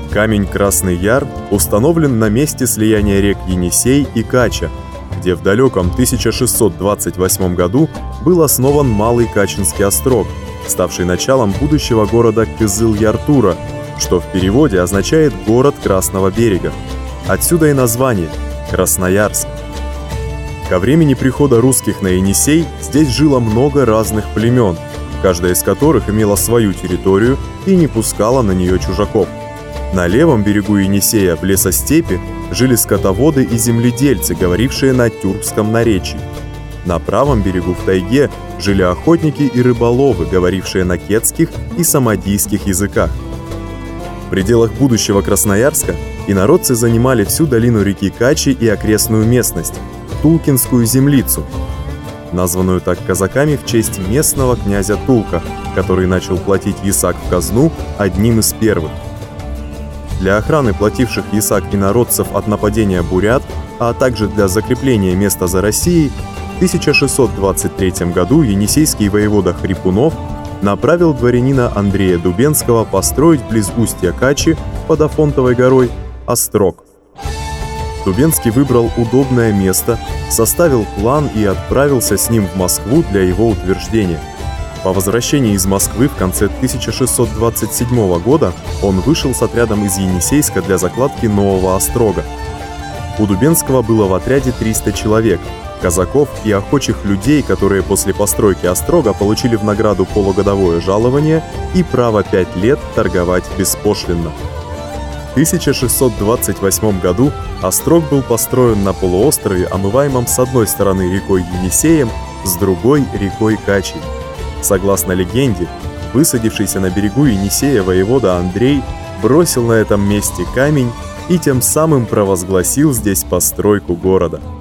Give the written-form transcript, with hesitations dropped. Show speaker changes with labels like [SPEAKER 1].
[SPEAKER 1] Камень Красный Яр установлен на месте слияния рек Енисей и Кача, где в далеком 1628 году был основан Малый Качинский острог, ставший началом будущего города Кызыл-Яртура, что в переводе означает «город Красного берега». Отсюда и название – Красноярск. Ко времени прихода русских на Енисей здесь жило много разных племен, каждая из которых имела свою территорию и не пускала на нее чужаков. На левом берегу Енисея, в лесостепи, жили скотоводы и земледельцы, говорившие на тюркском наречии. На правом берегу, в тайге, жили охотники и рыболовы, говорившие на кетских и самодийских языках. В пределах будущего Красноярска инородцы занимали всю долину реки Качи и окрестную местность – Тулкинскую землицу, названную так казаками в честь местного князя Тулка, который начал платить ясак в казну одним из первых. Для охраны плативших ясак инородцев от нападения бурят, а также для закрепления места за Россией, в 1623 году енисейский воевода Хрипунов направил дворянина Андрея Дубенского построить близ устья Качи под Афонтовой горой острог. Дубенский выбрал удобное место, составил план и отправился с ним в Москву для его утверждения. По возвращении из Москвы в конце 1627 года он вышел с отрядом из Енисейска для закладки нового острога. У Дубенского было в отряде 300 человек, казаков и охочих людей, которые после постройки острога получили в награду полугодовое жалование и право 5 лет торговать беспошлинно. В 1628 году острог был построен на полуострове, омываемом с одной стороны рекой Енисеем, с другой рекой Качей. Согласно легенде, высадившийся на берегу Енисея воевода Андрей бросил на этом месте камень и тем самым провозгласил здесь постройку города.